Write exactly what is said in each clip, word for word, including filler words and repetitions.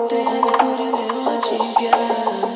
будто я накуренный, очень пьян.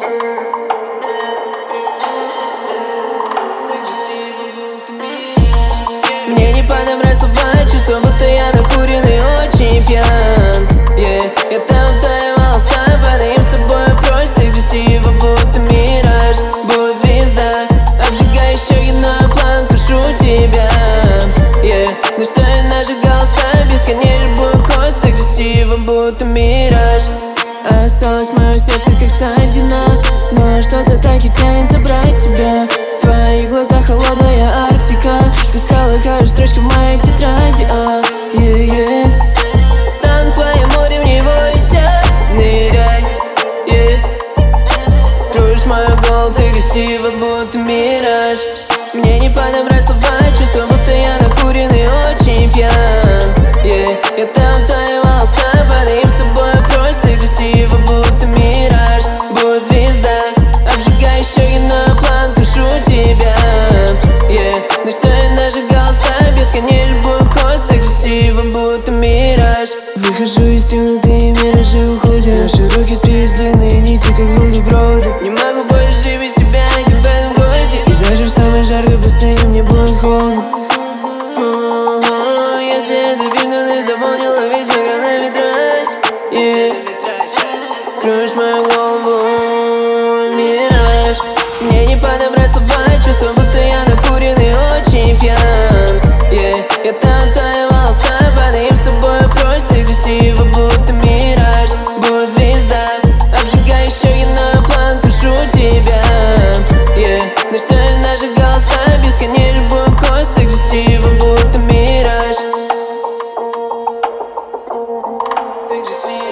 Ты красива, будто мираж. Мне не подобрать слова, чувство, будто я накуренный, очень пьян. Yeah. Я там в твои волоса, падаем с тобой прочь. Ты красива, будто мираж. Будь звезда, обжигай еще иной план, прошу тебя. Yeah. Ну что и наши голоса, бесконечный бой кость. Ты красива, будто мираж. Осталось мое сердце, как ссадина, но что-то так и тянет забрать тебя. В твоих глазах холодная Арктика. Ты стала каждой строчкой в моей тетради. а, yeah, yeah. Стану твоим морем, не бойся, ныряй, yeah. Кружишь мою голову, ты красива, будто мираж. Мне не подобрать слова, чувство, будто я накуренный, очень пьян. Yeah. Я там в твои волоса, падаем с тобой прочь. Ты красива, будто мираж. Будь звезда, обжигай еще иной план, прошу тебя. Yeah. Ну что и наши голоса, бесконечный бой кость. Ты красива, будто мираж. Выхожу из темноты, и миражи уходят. Наши руки сплелись, длинные нити, как бутерброды. Не могу больше жить без тебя, как в этом городе. И даже в самой жаркой пустыне мне будет холодно. Если это видно, ты заполнила весь мой хронометраж. Yeah. Кружишь мою голову, мираж. Мне не подобрать слова, чувство, будто я накуренный, очень пьян. Yeah. Я там в твои волоса, падаем с тобой прочь. Ты красива, будто мираж. Будь звезда, обжигай еще иной план, прошу тебя. Yeah. Ну что и наши голоса, бесконечный бой кость. Ты красива, будто мираж. Ты красива.